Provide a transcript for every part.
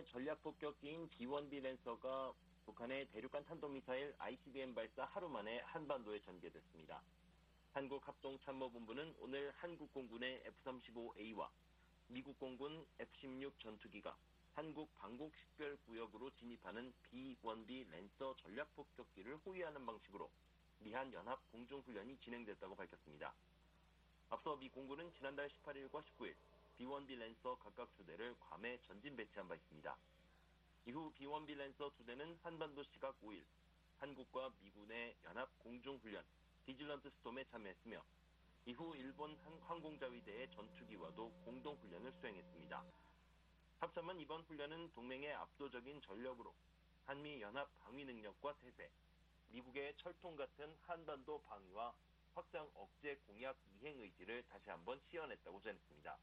미군의 전략 폭격기인 B-1B 랜서가 북한의 대륙간 탄도미사일 ICBM 발사 하루 만에 한반도에 전개됐습니다. 한국합동참모본부는 오늘 한국 공군의 F-35A와 미국 공군 F-16 전투기가 한국 방공식별구역으로 진입하는 B-1B 랜서 전략 폭격기를 호위하는 방식으로 미한 연합 공중훈련이 진행됐다고 밝혔습니다. 앞서 미 공군은 지난달 18일과 19일 B-1B 랜서 각각 2대를 괌에 전진 배치한 바 있습니다. 이후 B-1B 랜서 2대는 한반도 시각 5일 한국과 미군의 연합 공중훈련 디질런트 스톰에 참여했으며 이후 일본 항공자위대의 전투기와도 공동훈련을 수행했습니다. 합참은 이번 훈련은 동맹의 압도적인 전력으로 한미 연합 방위 능력과 태세, 미국의 철통 같은 한반도 방위와 확장 억제 공약 이행 의지를 다시 한번 시연했다고 전했습니다.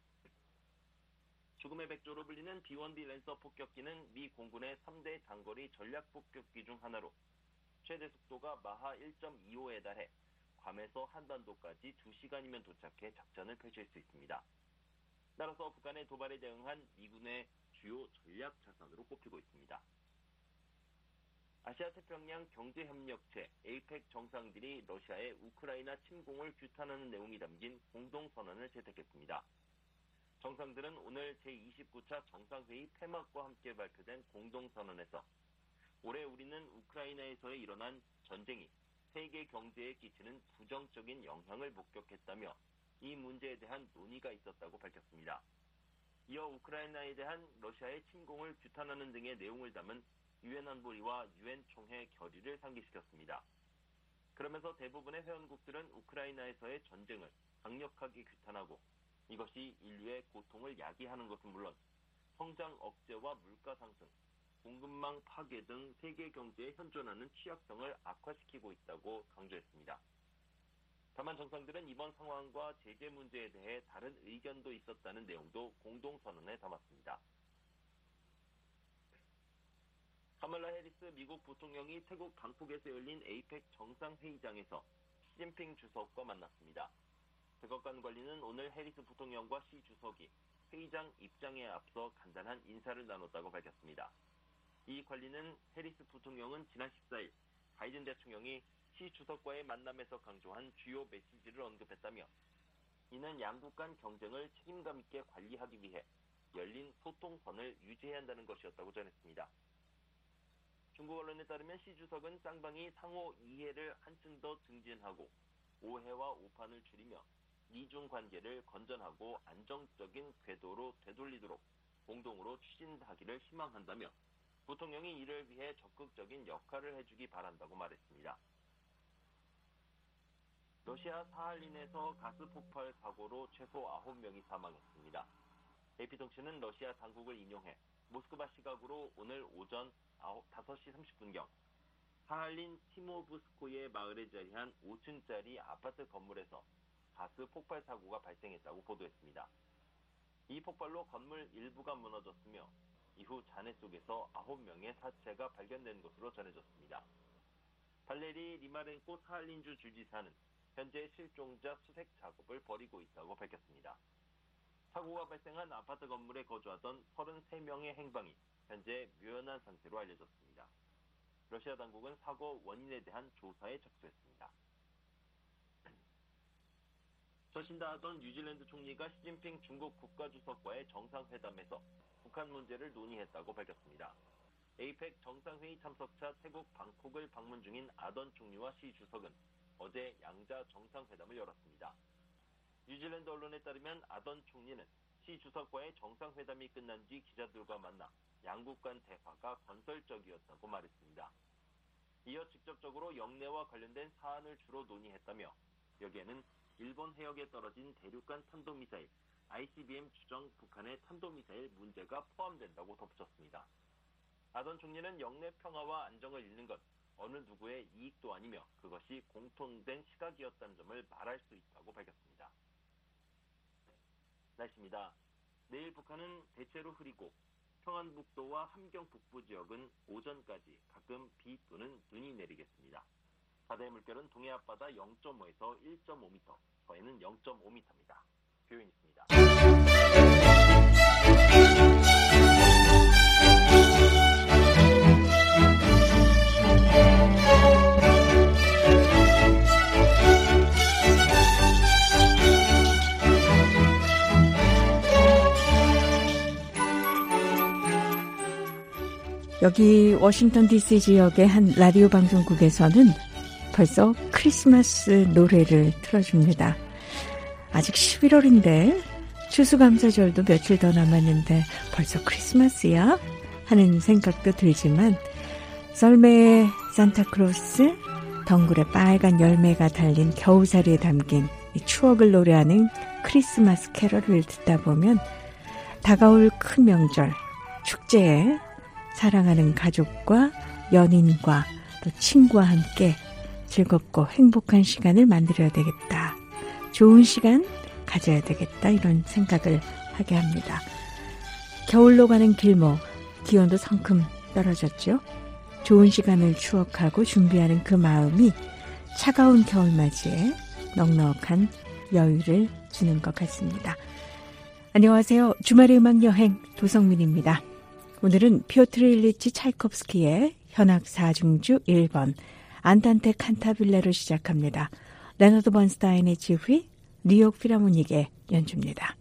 죽음의 백조로 불리는 B-1B 랜서 폭격기는 미 공군의 3대 장거리 전략 폭격기 중 하나로 최대 속도가 마하 1.25에 달해 괌에서 한반도까지 2시간이면 도착해 작전을 펼칠 수 있습니다. 따라서 북한의 도발에 대응한 미군의 주요 전략 자산으로 꼽히고 있습니다. 아시아태평양 경제협력체 APEC 정상들이 러시아의 우크라이나 침공을 규탄하는 내용이 담긴 공동선언을 채택했습니다. 정상들은 오늘 제29차 정상회의 폐막과 함께 발표된 공동선언에서 올해 우리는 우크라이나에서 일어난 전쟁이 세계 경제에 끼치는 부정적인 영향을 목격했다며 이 문제에 대한 논의가 있었다고 밝혔습니다. 이어 우크라이나에 대한 러시아의 침공을 규탄하는 등의 내용을 담은 유엔 안보리와 유엔 총회 결의를 상기시켰습니다. 그러면서 대부분의 회원국들은 우크라이나에서의 전쟁을 강력하게 규탄하고 이것이 인류의 고통을 야기하는 것은 물론 성장 억제와 물가 상승, 공급망 파괴 등 세계 경제에 현존하는 취약성을 악화시키고 있다고 강조했습니다. 다만 정상들은 이번 상황과 제재 문제에 대해 다른 의견도 있었다는 내용도 공동선언에 담았습니다. 카말라 해리스 미국 부통령이 태국 방콕에서 열린 APEC 정상회의장에서 시진핑 주석과 만났습니다. 백악관 관리는 오늘 해리스 부통령과 시 주석이 회의장 입장에 앞서 간단한 인사를 나눴다고 밝혔습니다. 이 관리는 해리스 부통령은 지난 14일 바이든 대통령이 시 주석과의 만남에서 강조한 주요 메시지를 언급했다며 이는 양국 간 경쟁을 책임감 있게 관리하기 위해 열린 소통선을 유지해야 한다는 것이었다고 전했습니다. 중국 언론에 따르면 시 주석은 쌍방이 상호 이해를 한층 더 증진하고 오해와 오판을 줄이며 미중 관계를 건전하고 안정적인 궤도로 되돌리도록 공동으로 추진하기를 희망한다며 부통령이 이를 위해 적극적인 역할을 해주기 바란다고 말했습니다. 러시아 사할린에서 가스 폭발 사고로 최소 9명이 사망했습니다. AP통신은 러시아 당국을 인용해 모스크바 시각으로 오늘 오전 5시 30분경 사할린 티모브스코예 마을에 자리한 5층짜리 아파트 건물에서 가스 폭발 사고가 발생했다고 보도했습니다. 이 폭발로 건물 일부가 무너졌으며 이후 잔해 속에서 9명의 사체가 발견된 것으로 전해졌습니다. 발레리 리마렌코 사할린주 주지사는 현재 실종자 수색 작업을 벌이고 있다고 밝혔습니다. 사고가 발생한 아파트 건물에 거주하던 33명의 행방이 현재 묘연한 상태로 알려졌습니다. 러시아 당국은 사고 원인에 대한 조사에 착수했습니다. 처신다하던 뉴질랜드 총리가 시진핑 중국 국가주석과의 정상회담에서 북한 문제를 논의했다고 밝혔습니다. APEC 정상회의 참석차 태국 방콕을 방문 중인 아던 총리와 시 주석은 어제 양자 정상회담을 열었습니다. 뉴질랜드 언론에 따르면 아던 총리는 시 주석과의 정상회담이 끝난 뒤 기자들과 만나 양국 간 대화가 건설적이었다고 말했습니다. 이어 직접적으로 영내와 관련된 사안을 주로 논의했다며 여기에는 일본 해역에 떨어진 대륙간 탄도미사일 ICBM 추정 북한의 탄도미사일 문제가 포함된다고 덧붙였습니다. 아던 총리는 영내 평화와 안정을 잃는 것 어느 누구의 이익도 아니며 그것이 공통된 시각이었다는 점을 말할 수 있다고 밝혔습니다. 날씨입니다. 내일 북한은 대체로 흐리고 평안북도와 함경 북부 지역은 오전까지 가끔 비 또는 눈이 내리겠습니다. 바다의 물결은 동해 앞바다 0.5에서 1.5m, 서해는 0.5m입니다. 표현이 있습니다. 여기 워싱턴 DC 지역의 한 라디오 방송국에서는 벌써 크리스마스 노래를 틀어줍니다. 아직 11월인데 추수감사절도 며칠 더 남았는데 벌써 크리스마스야? 하는 생각도 들지만 썰매의 산타크로스, 덩굴에 빨간 열매가 달린 겨우살이에 담긴 이 추억을 노래하는 크리스마스 캐럴을 듣다 보면 다가올 큰 명절, 축제에 사랑하는 가족과 연인과 또 친구와 함께 즐겁고 행복한 시간을 만들어야 되겠다. 좋은 시간 가져야 되겠다. 이런 생각을 하게 합니다. 겨울로 가는 길목, 기온도 성큼 떨어졌죠. 좋은 시간을 추억하고 준비하는 그 마음이 차가운 겨울맞이에 넉넉한 여유를 주는 것 같습니다. 안녕하세요. 주말의 음악여행 도성민입니다. 오늘은 피오트르 일리치 차이콥스키의 현악 4중주 1번 안단테 칸타빌레로 시작합니다. 레너드 번스타인의 지휘, 뉴욕 필하모닉의 연주입니다.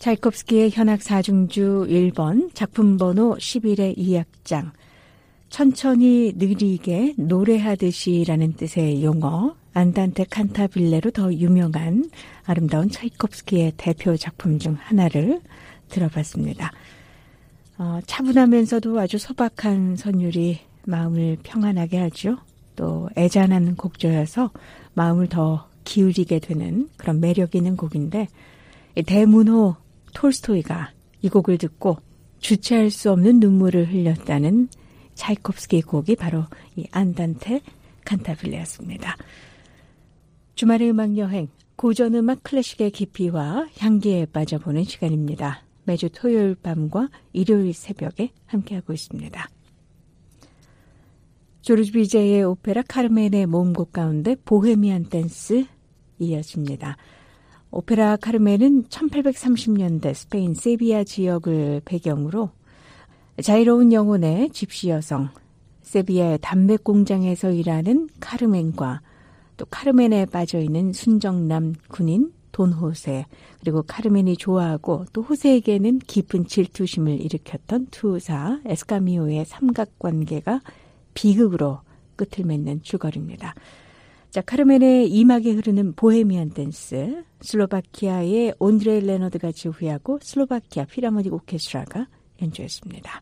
차이콥스키의 현악 4중주 1번 작품 번호 11의 2악장 천천히 느리게 노래하듯이라는 뜻의 용어 안단테 칸타빌레로 더 유명한 아름다운 차이콥스키의 대표 작품 중 하나를 들어봤습니다. 차분하면서도 아주 소박한 선율이 마음을 평안하게 하죠. 또 애잔한 곡조여서 마음을 더 기울이게 되는 그런 매력 있는 곡인데 대문호 톨스토이가 이 곡을 듣고 주체할 수 없는 눈물을 흘렸다는 차이콥스키 곡이 바로 이 안단테 칸타빌레였습니다. 주말의 음악여행, 고전음악 클래식의 깊이와 향기에 빠져보는 시간입니다. 매주 토요일 밤과 일요일 새벽에 함께하고 있습니다. 조르지 비제의 오페라 카르멘의 모음곡 가운데 보헤미안 댄스 이어집니다. 오페라 카르멘은 1830년대 스페인 세비야 지역을 배경으로 자유로운 영혼의 집시 여성, 세비야의 담배 공장에서 일하는 카르멘과 또 카르멘에 빠져있는 순정남 군인 돈호세, 그리고 카르멘이 좋아하고 또 호세에게는 깊은 질투심을 일으켰던 투사 에스카미오의 삼각관계가 비극으로 끝을 맺는 줄거리입니다. 자, 카르멘의 이막에 흐르는 보헤미안 댄스, 슬로바키아의 온드레이 레너드가 지휘하고 슬로바키아 필하모닉 오케스트라가 연주했습니다.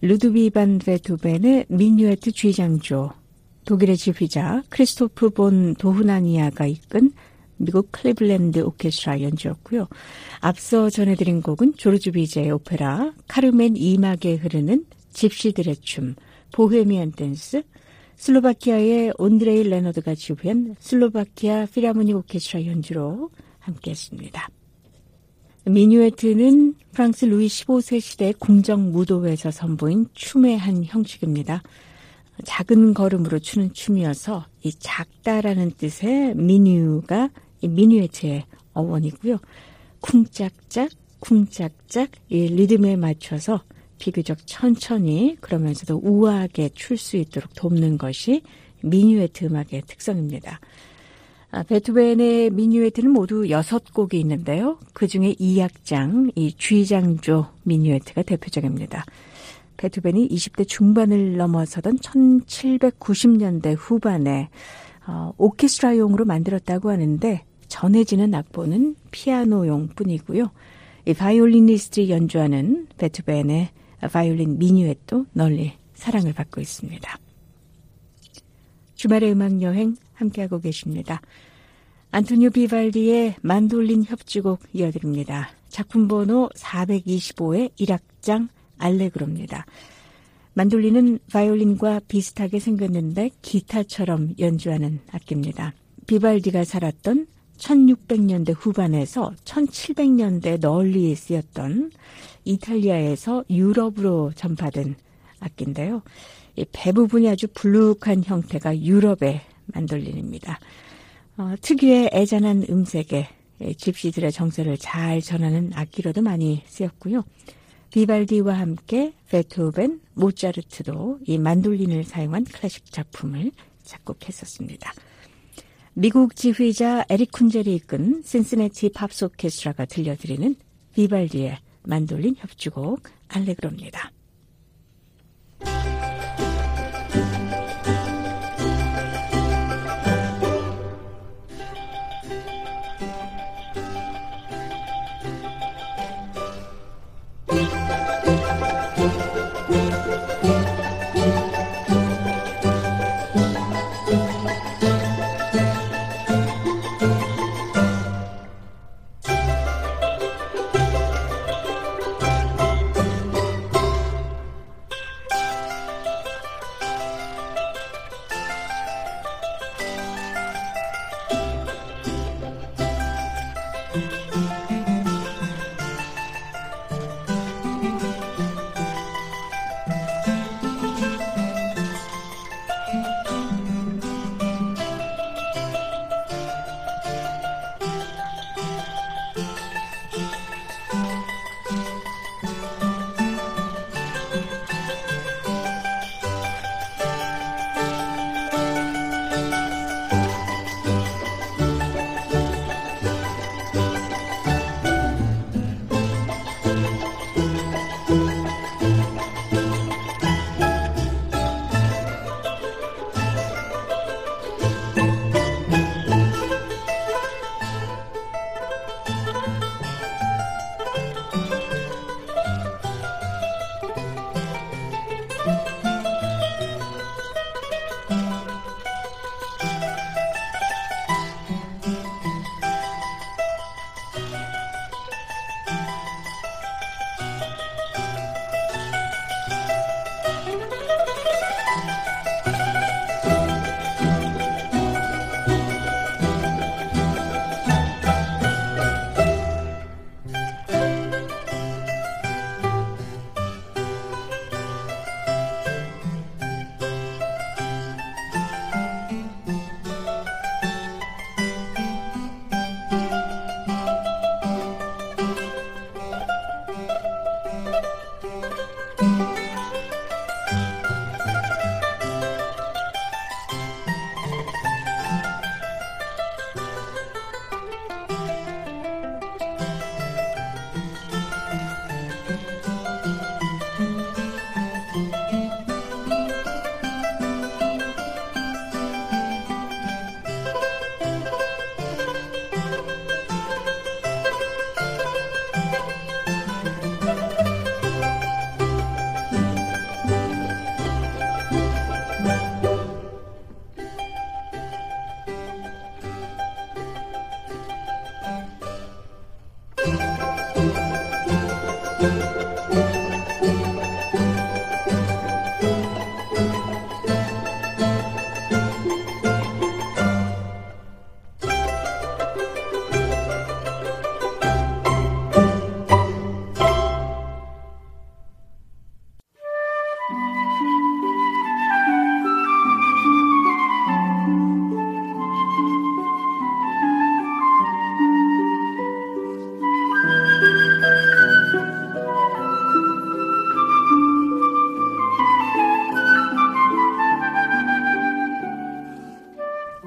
루드비 반 베토벤의 미뉴에트 G장조, 독일의 지휘자 크리스토프 본 도흐나니아가 이끈 미국 클리블랜드 오케스트라 연주였고요. 앞서 전해드린 곡은 조르주 비제의 오페라 카르멘 2막에 흐르는 집시들의 춤, 보헤미안 댄스, 슬로바키아의 온드레이 레너드가 지휘한 슬로바키아 필하모닉 오케스트라 연주로 함께했습니다. 미뉴에트는 프랑스 루이 15세 시대 궁정 무도회에서 선보인 춤의 한 형식입니다. 작은 걸음으로 추는 춤이어서 이 작다라는 뜻의 미뉴가 이 미뉴에트의 어원이고요. 쿵짝짝 쿵짝짝 이 리듬에 맞춰서 비교적 천천히 그러면서도 우아하게 출 수 있도록 돕는 것이 미뉴에트 음악의 특성입니다. 베토벤의 미뉴에트는 모두 6곡이 있는데요. 그중에 2악장, 이 G장조 미뉴에트가 대표적입니다. 베토벤이 20대 중반을 넘어서던 1790년대 후반에 오케스트라용으로 만들었다고 하는데 전해지는 악보는 피아노용 뿐이고요. 이 바이올리니스트들이 연주하는 베토벤의 바이올린 미뉴에트도 널리 사랑을 받고 있습니다. 주말의 음악여행 함께하고 계십니다. 안토니오 비발디의 만돌린 협주곡 이어드립니다. 작품 번호 425의 1악장 알레그로입니다. 만돌린은 바이올린과 비슷하게 생겼는데 기타처럼 연주하는 악기입니다. 비발디가 살았던 1600년대 후반에서 1700년대 널리 쓰였던 이탈리아에서 유럽으로 전파된 악기인데요. 이 배 부분이 아주 불룩한 형태가 유럽의 만돌린입니다. 특유의 애잔한 음색에 집시들의 정서를 잘 전하는 악기로도 많이 쓰였고요. 비발디와 함께 베토벤, 모차르트도 이 만돌린을 사용한 클래식 작품을 작곡했었습니다. 미국 지휘자 에릭 쿤젤이 이끈 신시내티 팝스 오케스트라가 들려드리는 비발디의 만돌린 협주곡 알레그로입니다.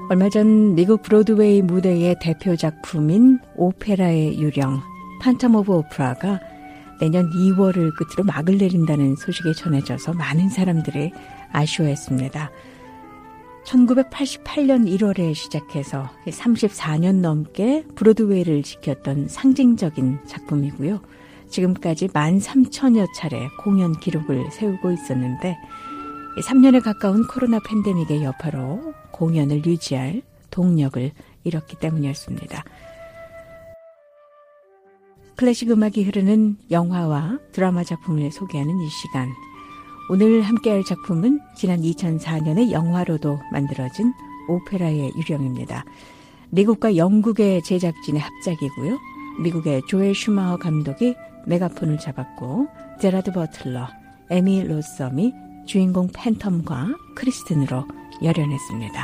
얼마 전 미국 브로드웨이 무대의 대표 작품인 오페라의 유령, 판텀 오브 오페라가 내년 2월을 끝으로 막을 내린다는 소식이 전해져서 많은 사람들이 아쉬워했습니다. 1988년 1월에 시작해서 34년 넘게 브로드웨이를 지켰던 상징적인 작품이고요. 지금까지 13,000여 차례 공연 기록을 세우고 있었는데 3년에 가까운 코로나 팬데믹의 여파로 공연을 유지할 동력을 잃었기 때문이었습니다. 클래식 음악이 흐르는 영화와 드라마 작품을 소개하는 이 시간. 오늘 함께할 작품은 지난 2004년에 영화로도 만들어진 오페라의 유령입니다. 미국과 영국의 제작진의 합작이고요. 미국의 조엘 슈마허 감독이 메가폰을 잡았고 제라드 버틀러, 에미 로썸이 주인공 팬텀과 크리스틴으로 열연했습니다.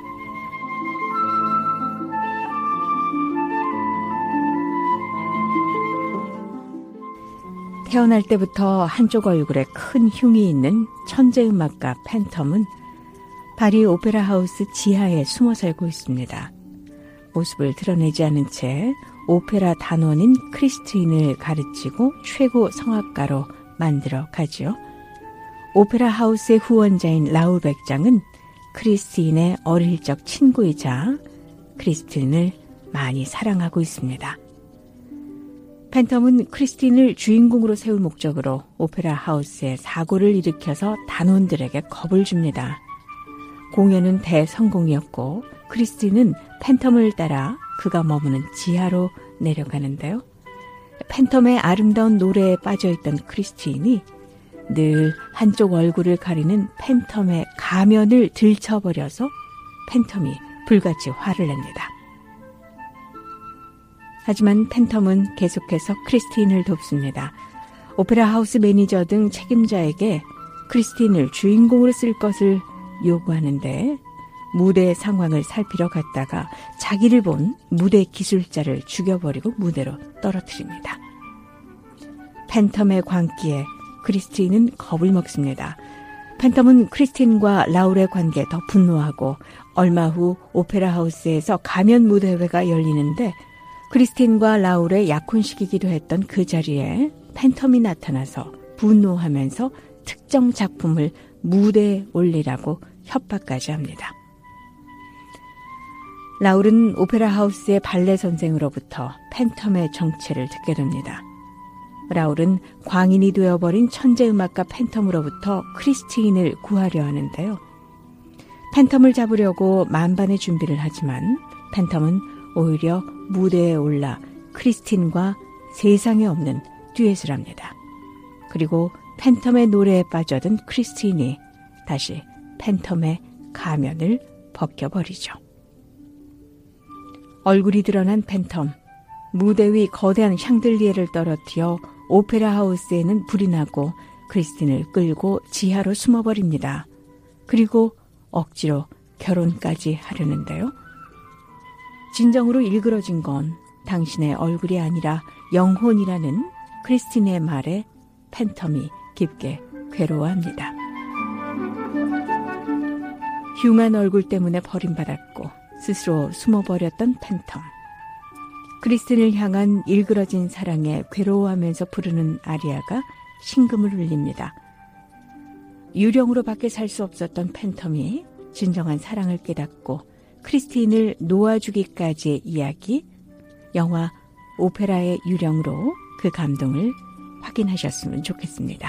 태어날 때부터 한쪽 얼굴에 큰 흉이 있는 천재음악가 팬텀은 파리 오페라 하우스 지하에 숨어 살고 있습니다. 모습을 드러내지 않은 채 오페라 단원인 크리스틴을 가르치고 최고 성악가로 만들어 가지요. 오페라 하우스의 후원자인 라울 백장은 크리스틴의 어릴 적 친구이자 크리스틴을 많이 사랑하고 있습니다. 팬텀은 크리스틴을 주인공으로 세울 목적으로 오페라 하우스에 사고를 일으켜서 단원들에게 겁을 줍니다. 공연은 대성공이었고 크리스틴은 팬텀을 따라 그가 머무는 지하로 내려가는데요. 팬텀의 아름다운 노래에 빠져있던 크리스틴이 늘 한쪽 얼굴을 가리는 팬텀의 가면을 들쳐버려서 팬텀이 불같이 화를 냅니다. 하지만 팬텀은 계속해서 크리스틴을 돕습니다. 오페라 하우스 매니저 등 책임자에게 크리스틴을 주인공으로 쓸 것을 요구하는데 무대 상황을 살피러 갔다가 자기를 본 무대 기술자를 죽여버리고 무대로 떨어뜨립니다. 팬텀의 광기에 크리스틴은 겁을 먹습니다. 팬텀은 크리스틴과 라울의 관계에 더 분노하고 얼마 후 오페라 하우스에서 가면 무대회가 열리는데 크리스틴과 라울의 약혼식이기도 했던 그 자리에 팬텀이 나타나서 분노하면서 특정 작품을 무대에 올리라고 협박까지 합니다. 라울은 오페라 하우스의 발레 선생으로부터 팬텀의 정체를 듣게 됩니다. 라울은 광인이 되어버린 천재음악가 팬텀으로부터 크리스틴을 구하려 하는데요. 팬텀을 잡으려고 만반의 준비를 하지만 팬텀은 오히려 무대에 올라 크리스틴과 세상에 없는 듀엣을 합니다. 그리고 팬텀의 노래에 빠져든 크리스틴이 다시 팬텀의 가면을 벗겨버리죠. 얼굴이 드러난 팬텀, 무대 위 거대한 샹들리에를 떨어뜨려 오페라 하우스에는 불이 나고 크리스틴을 끌고 지하로 숨어버립니다. 그리고 억지로 결혼까지 하려는데요. 진정으로 일그러진 건 당신의 얼굴이 아니라 영혼이라는 크리스틴의 말에 팬텀이 깊게 괴로워합니다. 흉한 얼굴 때문에 버림받았고 스스로 숨어버렸던 팬텀. 크리스틴을 향한 일그러진 사랑에 괴로워하면서 부르는 아리아가 심금을 울립니다. 유령으로 밖에 살 수 없었던 팬텀이 진정한 사랑을 깨닫고 크리스틴을 놓아주기까지의 이야기, 영화 오페라의 유령으로 그 감동을 확인하셨으면 좋겠습니다.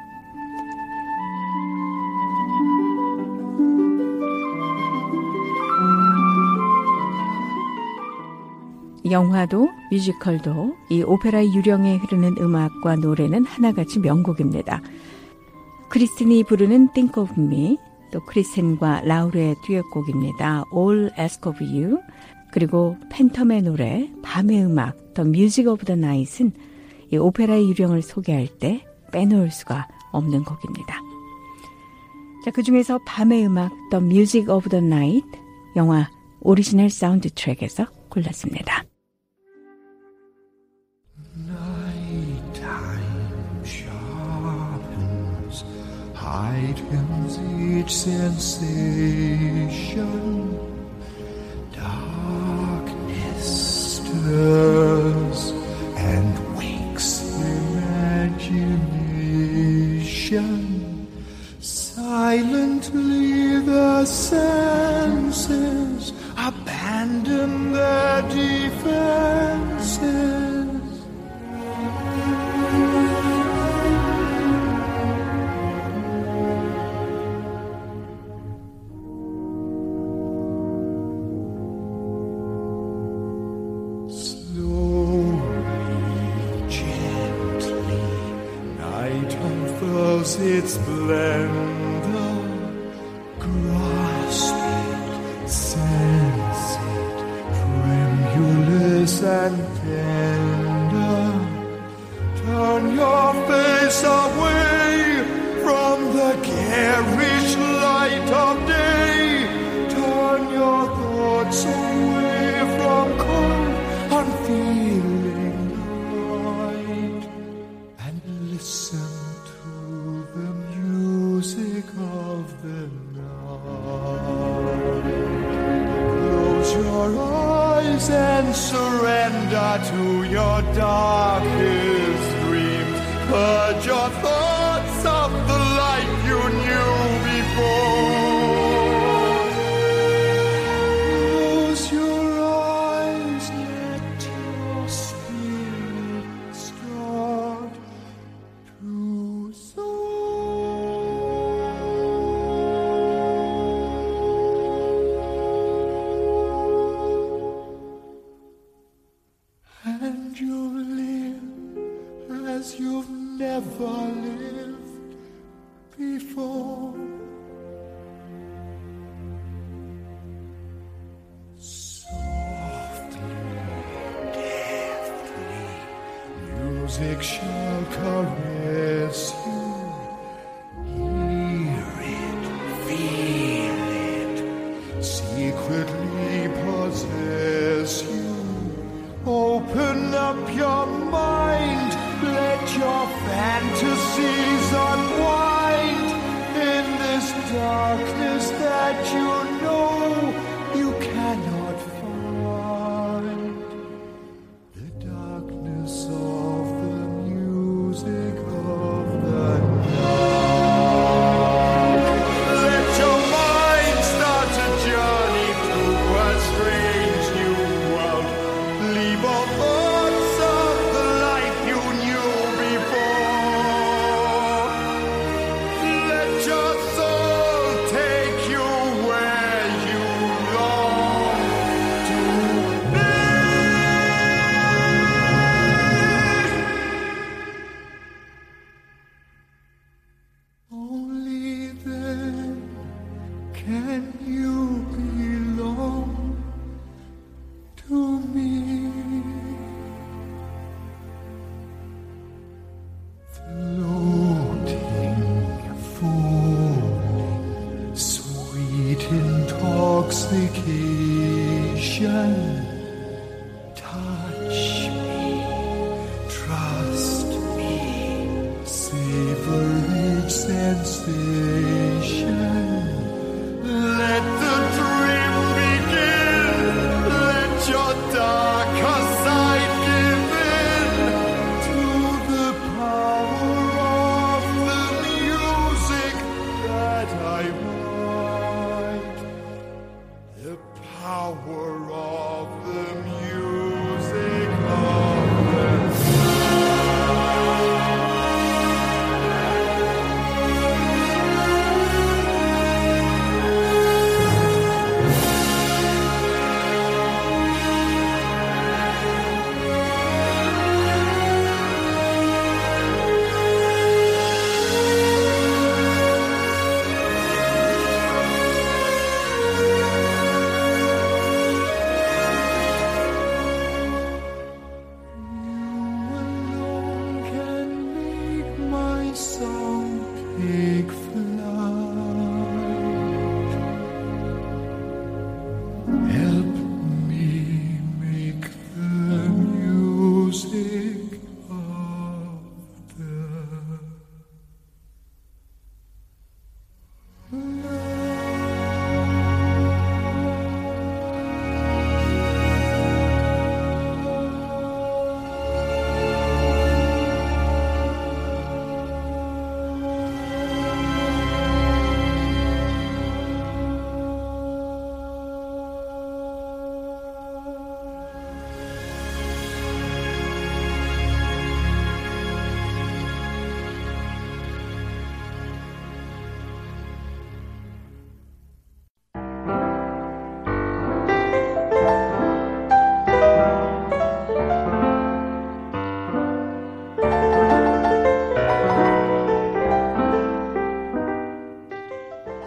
영화도 뮤지컬도 이 오페라의 유령에 흐르는 음악과 노래는 하나같이 명곡입니다. 크리스틴이 부르는 Think of Me, 또 크리스틴과 라울의 듀엣곡입니다. All Ask of You, 그리고 팬텀의 노래 밤의 음악 The Music of the Night은 이 오페라의 유령을 소개할 때 빼놓을 수가 없는 곡입니다. 자, 그중에서 밤의 음악 The Music of the Night, 영화 오리지널 사운드 트랙에서 골랐습니다. Nighttime sharpens, heightens each sensation. abandon their defenses. Its splendor, grasp it, sense it, tremulous and tender. Turn your face away from the garish light of day. Turn your thoughts away from cold, unfeeling night, and listen the music of the night. Close your eyes and surrender to your darkest dreams. Purge your thoughts of the life you knew before. Close your eyes, let your spirit start to soar. And you'll live as you've never lived before. Softly, deftly, music shall caress you. Hear it, feel it, secretly possess you. Open up your mind, let your fantasies unwind in this darkness that you know you cannot find. The darkness of the music of the night. Let your mind start a journey through a strange new world. Leave all thoughts of the life you knew before. Let your soul take you where you long to be. Only then can you belong to me. Floating, falling, sweet intoxication. Touch me, trust me, savor each sensation. Let the dream begin. Let your darker side give in to the power of the music that I write. The power of the music of the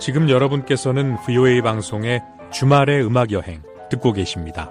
지금 여러분께서는 VOA 방송의 주말의 음악여행 듣고 계십니다.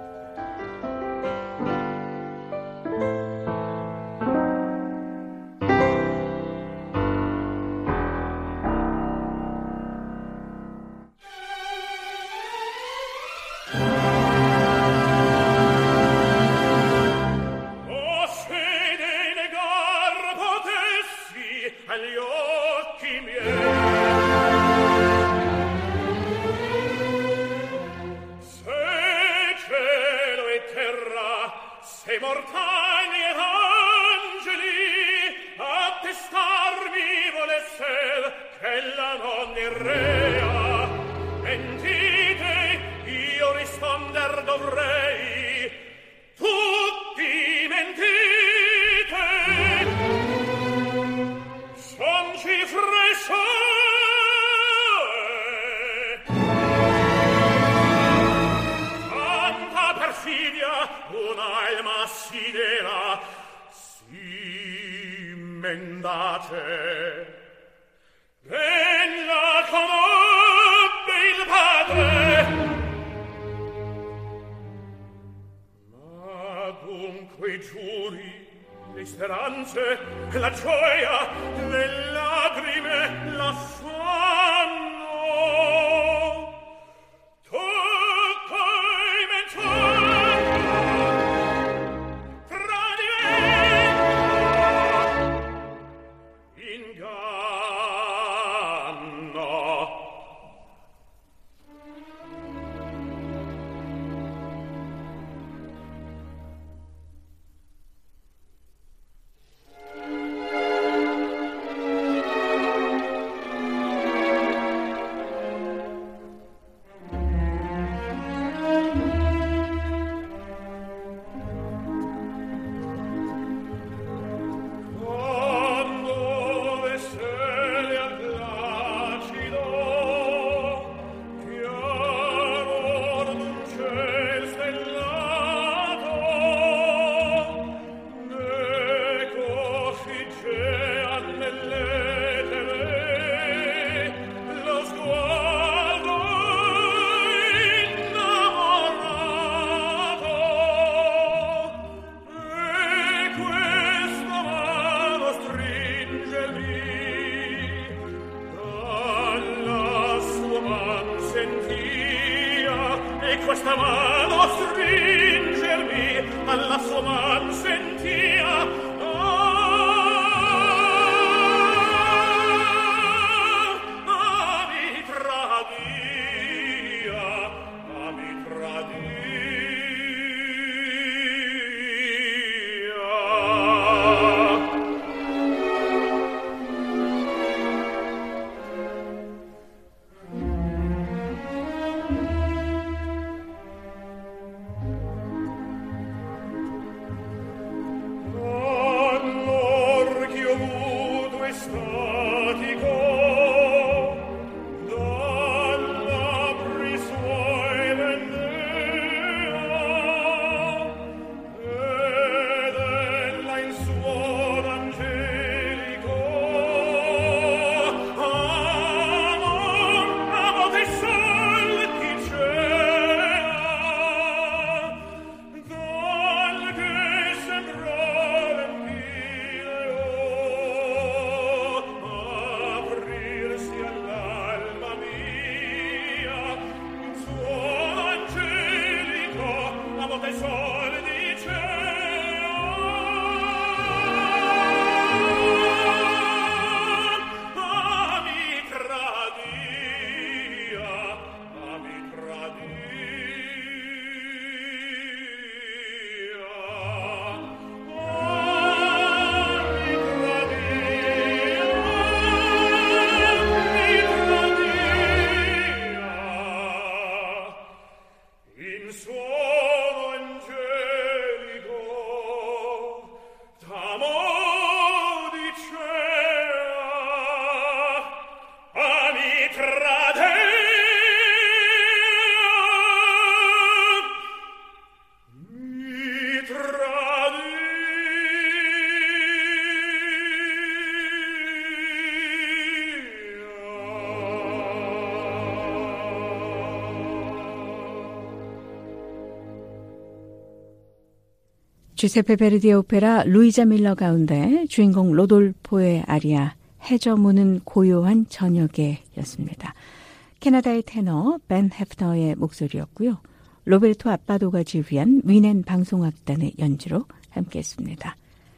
주세페 베르디의 오페라 루이자 밀러 가운데 주인공 로돌포의 아리아 해저무는 고요한 저녁에였습니다. 캐나다의 테너 벤 헤프너의 목소리였고요. 로베르토 아빠도가 지휘한 위넨 방송악단의 연주로 함께했습니다.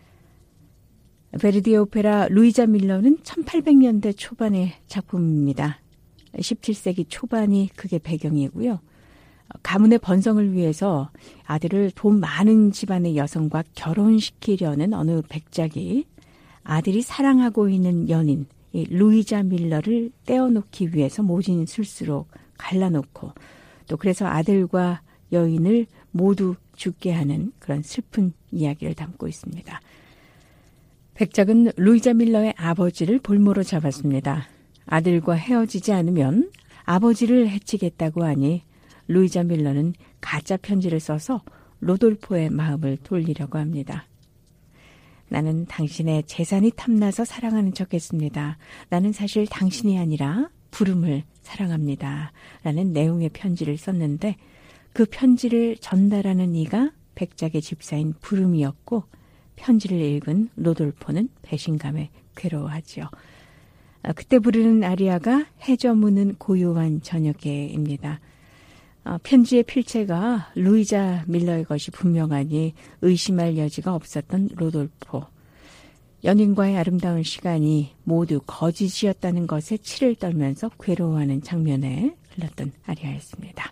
베르디의 오페라 루이자 밀러는 1800년대 초반의 작품입니다. 17세기 초반이 그게 배경이고요. 가문의 번성을 위해서 아들을 돈 많은 집안의 여성과 결혼시키려는 어느 백작이 아들이 사랑하고 있는 연인 이 루이자 밀러를 떼어놓기 위해서 모진 술수록 갈라놓고 또 그래서 아들과 여인을 모두 죽게 하는 그런 슬픈 이야기를 담고 있습니다. 백작은 루이자 밀러의 아버지를 볼모로 잡았습니다. 아들과 헤어지지 않으면 아버지를 해치겠다고 하니 루이자 밀러는 가짜 편지를 써서 로돌포의 마음을 돌리려고 합니다. 나는 당신의 재산이 탐나서 사랑하는 척했습니다. 나는 사실 당신이 아니라 부름을 사랑합니다. 라는 내용의 편지를 썼는데 그 편지를 전달하는 이가 백작의 집사인 부름이었고 편지를 읽은 로돌포는 배신감에 괴로워하지요. 그때 부르는 아리아가 해저무는 고요한 저녁에입니다. 편지의 필체가 루이자 밀러의 것이 분명하니 의심할 여지가 없었던 로돌포. 연인과의 아름다운 시간이 모두 거짓이었다는 것에 치를 떨면서 괴로워하는 장면에 흘렀던 아리아였습니다.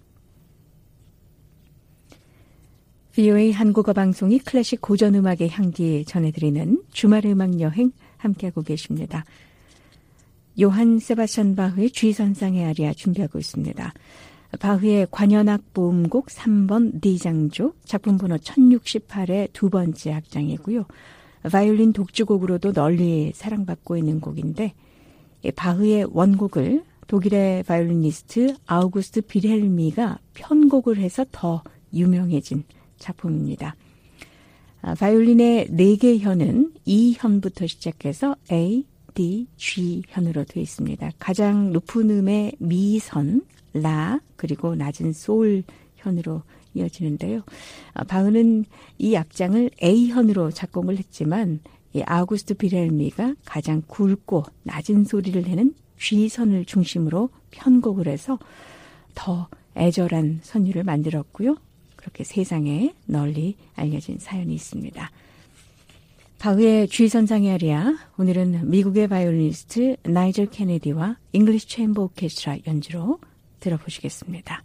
VOA 한국어 방송이 클래식 고전음악의 향기 전해드리는 주말의 음악여행 함께하고 계십니다. 요한 세바스찬 바흐의 G선상의 아리아 준비하고 있습니다. 바흐의 관현악 보음곡 3번 D장조 작품 번호 1068의 두 번째 악장이고요. 바이올린 독주곡으로도 널리 사랑받고 있는 곡인데 바흐의 원곡을 독일의 바이올리니스트 아우구스트 빌헬미가 편곡을 해서 더 유명해진 작품입니다. 바이올린의 4개 현은 E현부터 시작해서 A, D, G 현으로 되어 있습니다. 가장 높은 음의 미선, 라, 그리고 낮은 솔 현으로 이어지는데요. 바흐는 이 악장을 A현으로 작곡을 했지만 이 아우구스트 빌헬미가 가장 굵고 낮은 소리를 내는 G선을 중심으로 편곡을 해서 더 애절한 선율을 만들었고요. 그렇게 세상에 널리 알려진 사연이 있습니다. 바흐의 G선상의 아리아, 오늘은 미국의 바이올리니스트 나이젤 케네디와 잉글리시 체인버 오케스트라 연주로 들어보시겠습니다.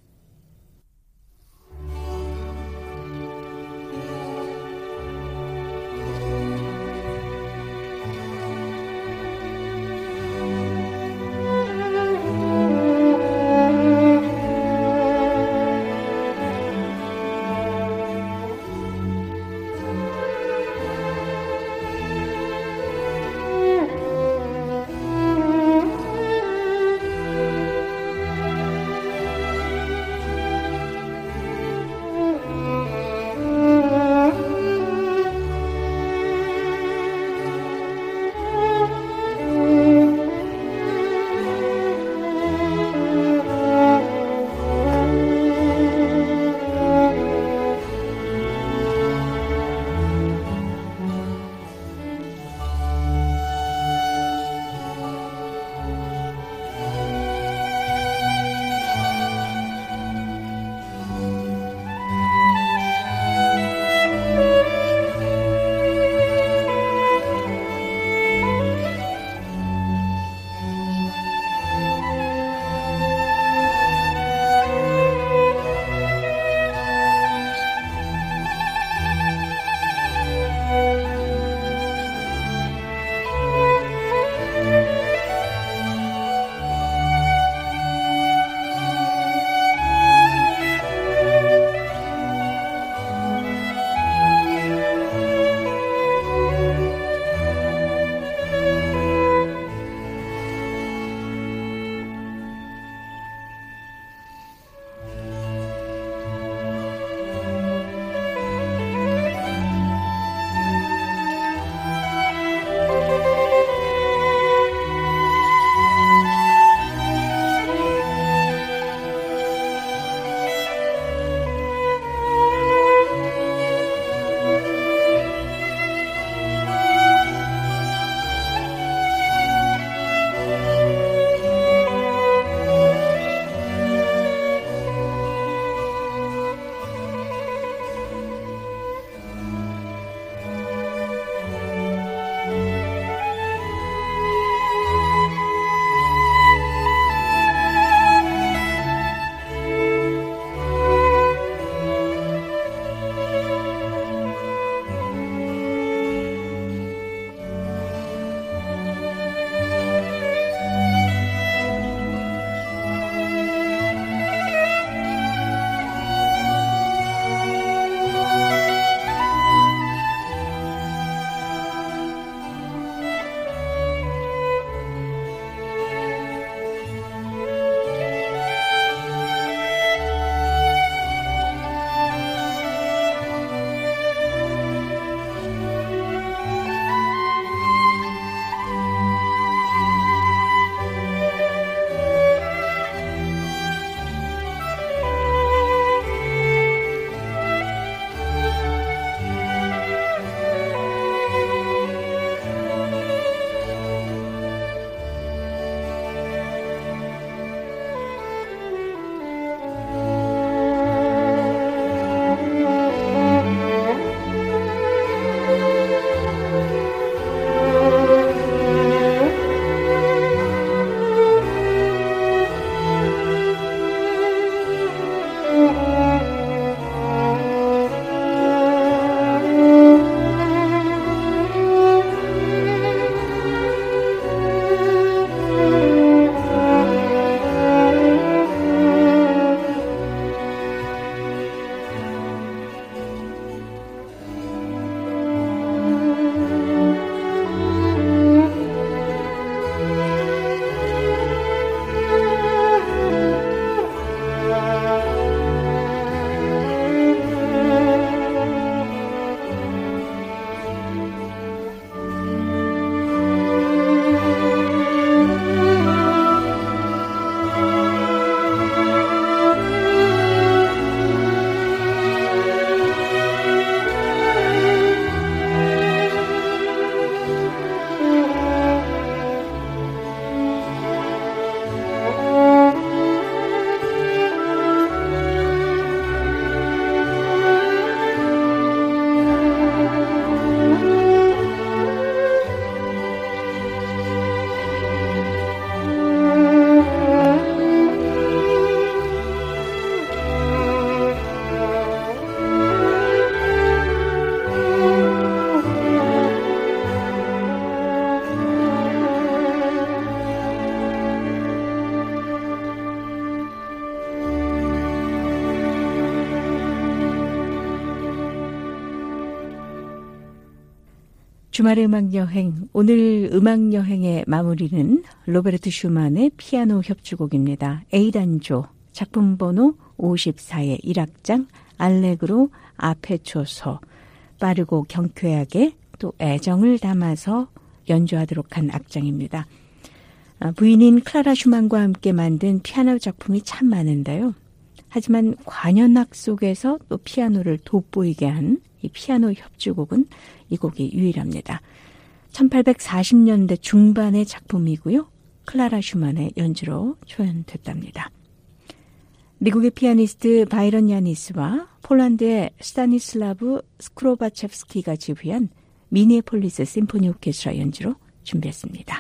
주말의 음악여행, 오늘 음악여행의 마무리는 로베르트 슈만의 피아노 협주곡입니다. A단조, 작품 번호 54의 1악장, 알레그로 아페초소, 빠르고 경쾌하게 또 애정을 담아서 연주하도록 한 악장입니다. 부인인 클라라 슈만과 함께 만든 피아노 작품이 참 많은데요. 하지만 관현악 속에서 또 피아노를 돋보이게 한 이 피아노 협주곡은 이 곡이 유일합니다. 1840년대 중반의 작품이고요. 클라라 슈만의 연주로 초연됐답니다. 미국의 피아니스트 바이런 야니스와 폴란드의 스타니슬라브 스크로바첵스키가 지휘한 미니애폴리스 심포니 오케스트라 연주로 준비했습니다.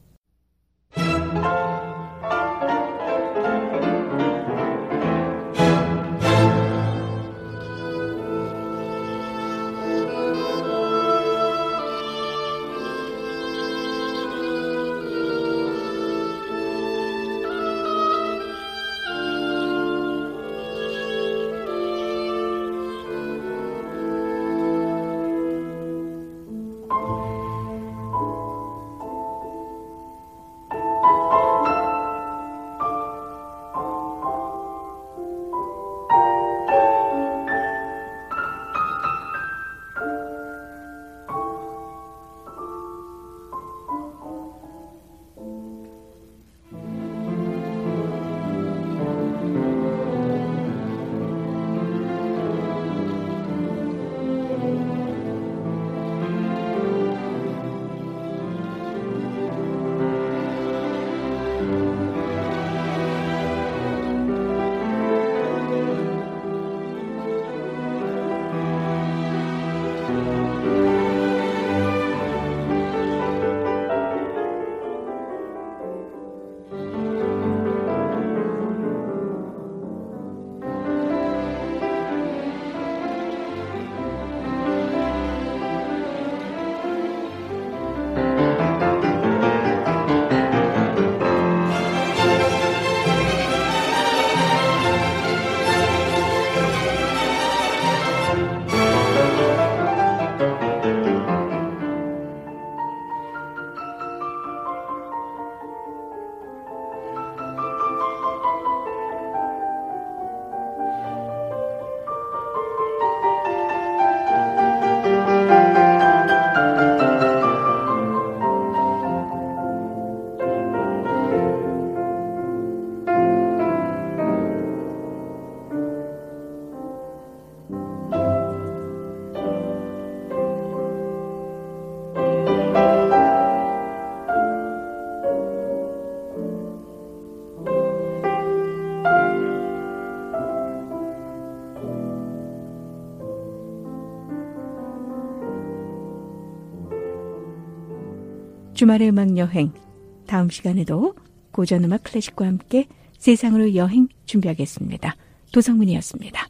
주말의 음악여행, 다음 시간에도 고전음악 클래식과 함께 세상으로 여행 준비하겠습니다. 도성문이었습니다.